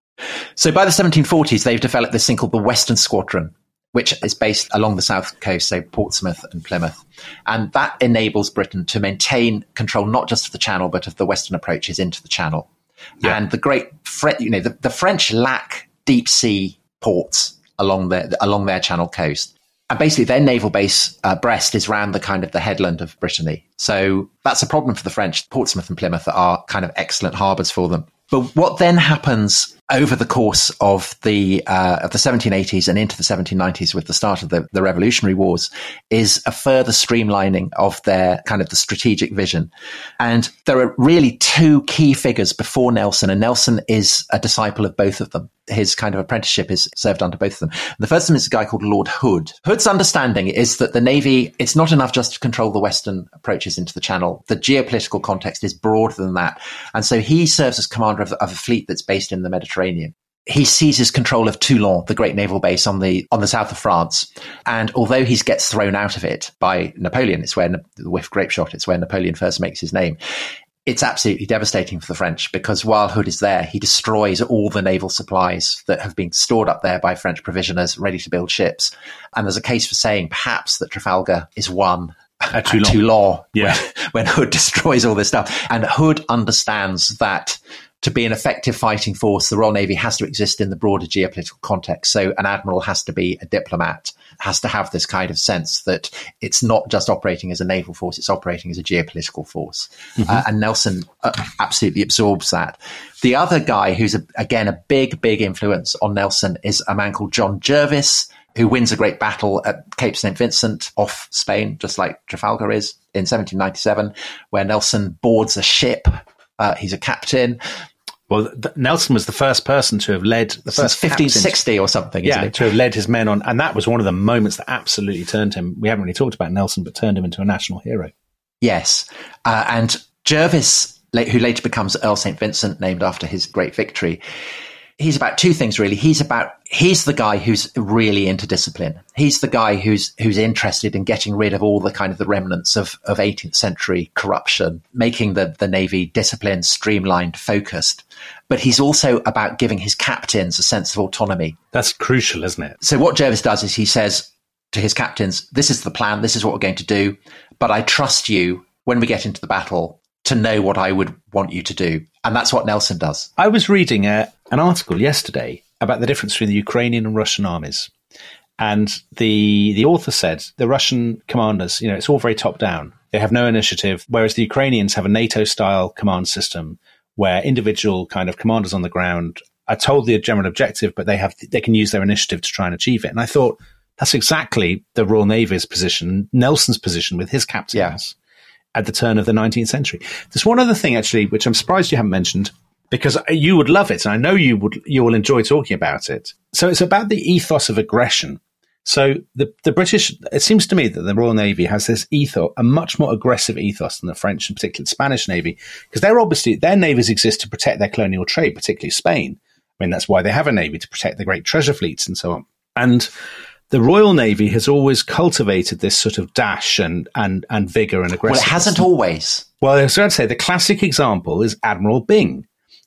S3: So by the seventeen forties, they've developed this thing called the Western Squadron, which is based along the south coast, so Portsmouth and Plymouth. And that enables Britain to maintain control not just of the channel, but of the western approaches into the channel. Yeah. And the great, Fre- you know, the, the French lack deep sea ports along their, along their channel coast. And basically their naval base, uh, Brest, is round the kind of the headland of Brittany. So that's a problem for the French. Portsmouth and Plymouth are kind of excellent harbours for them. But what then happens over the course of the uh, of the seventeen eighties and into the seventeen nineties with the start of the, the Revolutionary Wars is a further streamlining of their kind of the strategic vision. And there are really two key figures before Nelson, and Nelson is a disciple of both of them. His kind of apprenticeship is served under both of them. The first of them is a guy called Lord Hood. Hood's understanding is that the Navy, it's not enough just to control the western approaches into the channel. The geopolitical context is broader than that. And so he serves as commander of, of a fleet that's based in the Mediterranean. He seizes control of Toulon, the great naval base on the on the south of France. And although he gets thrown out of it by Napoleon, it's where the whiff grape shot, it's where Napoleon first makes his name. It's absolutely devastating for the French, because while Hood is there, he destroys all the naval supplies that have been stored up there by French provisioners ready to build ships. And there's a case for saying perhaps that Trafalgar is won
S1: at Toulon,
S3: at Toulon
S1: yeah.
S3: when, when Hood destroys all this stuff. And Hood understands that to be an effective fighting force, the Royal Navy has to exist in the broader geopolitical context. So an admiral has to be a diplomat, has to have this kind of sense that it's not just operating as a naval force, it's operating as a geopolitical force. Mm-hmm. Uh, and Nelson uh, absolutely absorbs that. The other guy who's, a, again, a big, big influence on Nelson is a man called John Jervis, who wins a great battle at Cape Saint Vincent off Spain, just like Trafalgar is, in seventeen ninety-seven, where Nelson boards a ship. Uh, he's a captain.
S1: Well, th- Nelson was the first person to have led the
S3: Since
S1: first
S3: fifteen sixty or something,
S1: yeah,
S3: isn't it?
S1: to have led his men on. And that was one of the moments that absolutely turned him. We haven't really talked about Nelson, but turned him into a national hero.
S3: Yes. Uh, and Jervis, who later becomes Earl Saint Vincent, named after his great victory, he's about two things, really. He's about, he's the guy who's really into discipline. He's the guy who's, who's interested in getting rid of all the kind of the remnants of, of eighteenth century corruption, making the, the Navy disciplined, streamlined, focused. But he's also about giving his captains a sense of autonomy.
S1: That's crucial, isn't it?
S3: So what Jervis does is he says to his captains, this is the plan, this is what we're going to do, but I trust you when we get into the battle to know what I would want you to do. And that's what Nelson does.
S1: I was reading a, an article yesterday about the difference between the Ukrainian and Russian armies. And the the author said the Russian commanders, you know, it's all very top down. They have no initiative, whereas the Ukrainians have a NATO-style command system where individual kind of commanders on the ground are told the general objective, but they have they can use their initiative to try and achieve it. And I thought that's exactly the Royal Navy's position, Nelson's position with his captains. Yeah. At the turn of the nineteenth century. There's one other thing, actually, which I'm surprised you haven't mentioned, because you would love it, and I know you would you will enjoy talking about it. So it's about the ethos of aggression. So the, the British, it seems to me that the Royal Navy has this ethos, a much more aggressive ethos than the French and particularly the Spanish Navy, because they're obviously, their navies exist to protect their colonial trade, particularly Spain. I mean, that's why they have a navy, to protect the great treasure fleets and so on. And the Royal Navy has always cultivated this sort of dash and and, and vigour and aggression.
S3: Well, it hasn't always.
S1: Well, I was going to say, the classic example is Admiral Byng.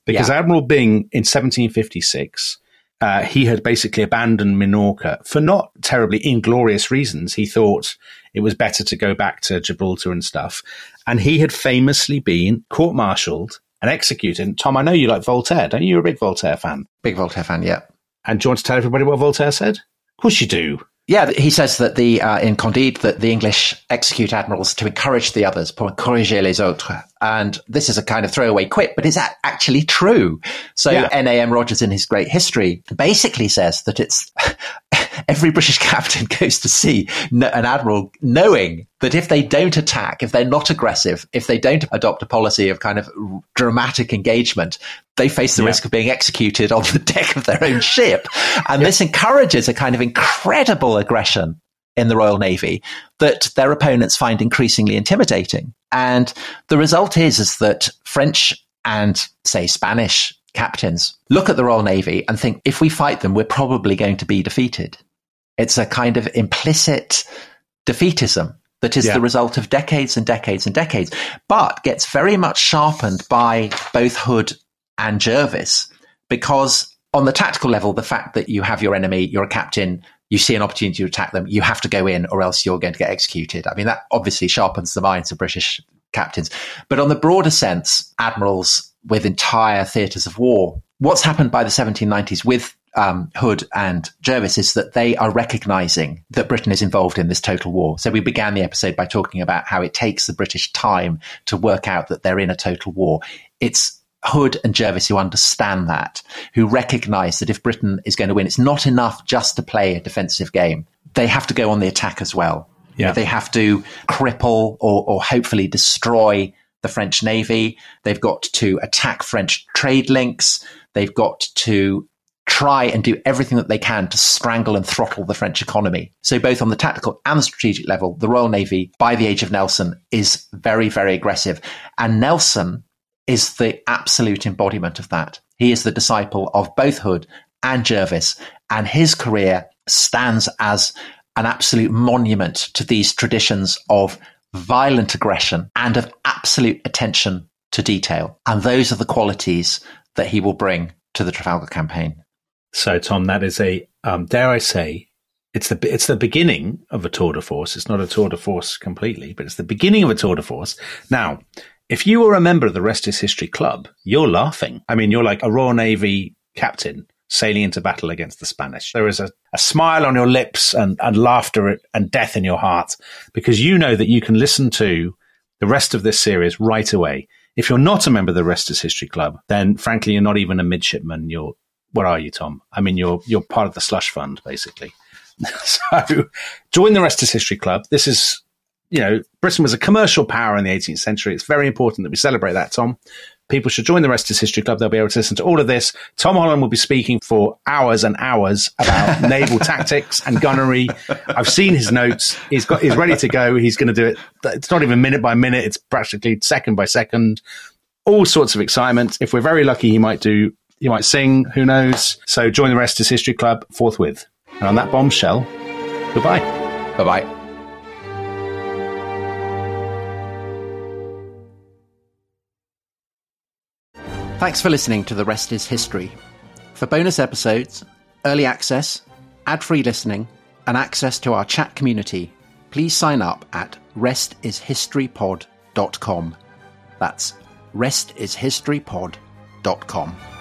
S1: Because
S3: Yeah.
S1: Admiral Byng in seventeen fifty-six, uh, he had basically abandoned Minorca for not terribly inglorious reasons. He thought it was better to go back to Gibraltar and stuff. And he had famously been court-martialed and executed. And Tom, I know you like Voltaire, don't you? You're a big Voltaire fan.
S3: Big Voltaire fan, yeah.
S1: And do you want to tell everybody what Voltaire said? Of course you do.
S3: Yeah, he says that the uh, in Candide that the English execute admirals to encourage the others, pour encourager les autres. And this is a kind of throwaway quip, but it's a- actually true. So
S1: Yeah.
S3: N A M Rogers, in his great history, basically says that it's every British captain goes to sea an admiral knowing that if they don't attack, if they're not aggressive, if they don't adopt a policy of kind of dramatic engagement, they face the
S1: Yeah.
S3: risk of being executed on the deck of their own ship. And this encourages a kind of incredible aggression in the Royal Navy that their opponents find increasingly intimidating. And the result is, is that French and, say, Spanish captains look at the Royal Navy and think, if we fight them, we're probably going to be defeated. It's a kind of implicit defeatism that is
S1: Yeah.
S3: the result of decades and decades and decades, but gets very much sharpened by both Hood and Jervis, because on the tactical level, the fact that you have your enemy, you're a captain, you see an opportunity to attack them, you have to go in or else you're going to get executed. I mean, that obviously sharpens the minds of British captains. But on the broader sense, admirals with entire theatres of war, what's happened by the seventeen nineties with um, Hood and Jervis is that they are recognising that Britain is involved in this total war. So we began the episode by talking about how it takes the British time to work out that they're in a total war. It's Hood and Jervis who understand that, who recognise that if Britain is going to win, it's not enough just to play a defensive game. They have to go on the attack as well.
S1: Yeah.
S3: They have to cripple or, or hopefully destroy the French Navy. They've got to attack French trade links. They've got to try and do everything that they can to strangle and throttle the French economy. So both on the tactical and the strategic level, the Royal Navy, by the age of Nelson, is very, very aggressive. And Nelson is the absolute embodiment of that. He is the disciple of both Hood and Jervis, and his career stands as an absolute monument to these traditions of violent aggression and of absolute attention to detail. And those are the qualities that he will bring to the Trafalgar campaign.
S1: So, Tom, that is a, um, dare I say, it's the it's the beginning of a tour de force. It's not a tour de force completely, but it's the beginning of a tour de force. Now, if you were a member of the Rest is History Club, you're laughing. I mean, you're like a Royal Navy captain sailing into battle against the Spanish. There is a, a smile on your lips and, and laughter and death in your heart, because you know that you can listen to the rest of this series right away. If you're not a member of the Rest is History Club, then frankly, you're not even a midshipman. You're, what are you, Tom? I mean, you're you're part of the slush fund, basically. So join the Rest is History Club. This is, you know, Britain was a commercial power in the eighteenth century. It's very important that we celebrate that, Tom. People should join the Rest is History Club. They'll be able to listen to all of this. Tom Holland will be speaking for hours and hours about naval tactics and gunnery. I've seen his notes. He's got, he's ready to go. He's going to do it. It's not even minute by minute. It's practically second by second. All sorts of excitement. If we're very lucky, he might do, he might sing. Who knows? So join the Rest is History Club forthwith. And on that bombshell, goodbye.
S3: Bye-bye. Thanks for listening to The Rest is History. For bonus episodes, early access, ad-free listening, and access to our chat community, please sign up at rest is history pod dot com. That's rest is history pod dot com.